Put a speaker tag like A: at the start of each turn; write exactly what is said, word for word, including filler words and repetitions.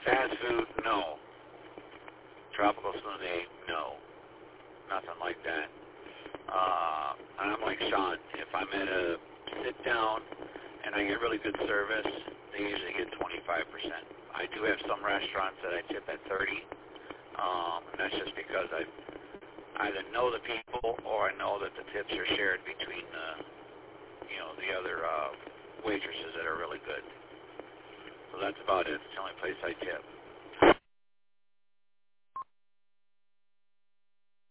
A: Fast food, no. Tropical smoothie, no. Nothing like that. Uh, I'm like Sean. If I'm at a sit down and I get really good service, they usually get twenty-five percent. I do have some restaurants that I tip at thirty, um, and that's just because I either know the people or I know that the tips are shared between the, you know, the other uh, waitresses that are really good. So that's about it. It's the only place I tip.